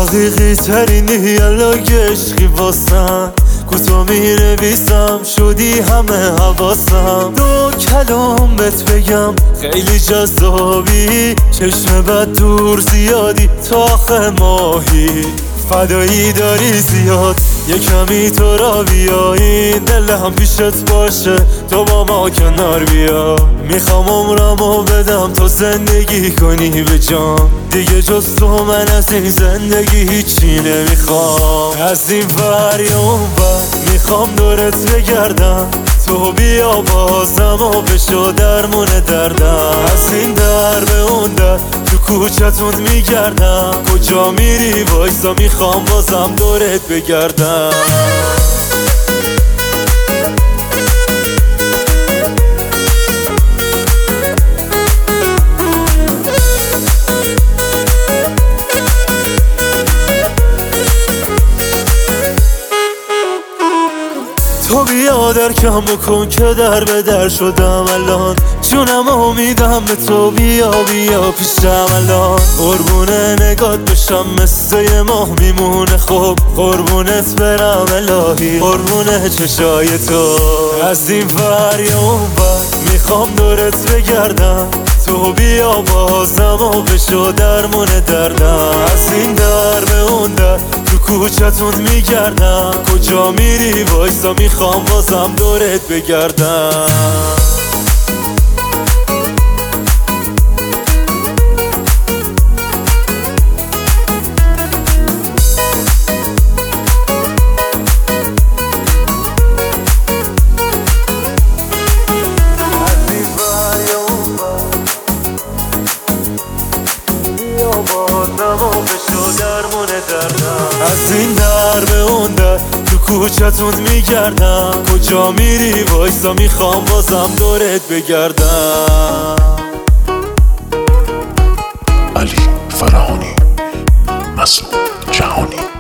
حقیقی ترینی یلا گشقی واسم کوتو می‌نویسم شدی همه حواسم. دو کلام بهت بگم خیلی جذابی، چشم بد دور زیادی تا آخر ماهی. فدایی داری زیاد یه کمی تو را بیا، این دل هم پیشت باشه تو با ما کنار بیا. میخوام عمرمو بدم تو زندگی کنی به جان، دیگه جز تو من از این زندگی هیچی نمیخوام. از این ور یا اون ور میخوام دورت بگردم، تو بیا بازم و بشو درمون دردم. از این در به اون در تو کوچتون میگردم، کجا میری وایسا میخوام بازم دورت بگردم. تو بیا درکم بکن که در به در شدم الان، جونم امیدم به تو، بیا بیا پیشم الان. قربونه نگات بشم مثل یه ماه میمونه، خب قربونت برم الهی، قربونه چشای تو. از این ور یا اون ور میخوام دورت بگردم، تو بیا بازم و بشو درمون دردم. از این در به اون در تو کوچتون میگردم، کجا میری وایسا میخوام بازم دورت بگردم. از این در به اون در تو کوچتون میگردم، کجا میری وایسا میخوام بازم دورت بگردم. علی فرهانی، مسعود جهانی.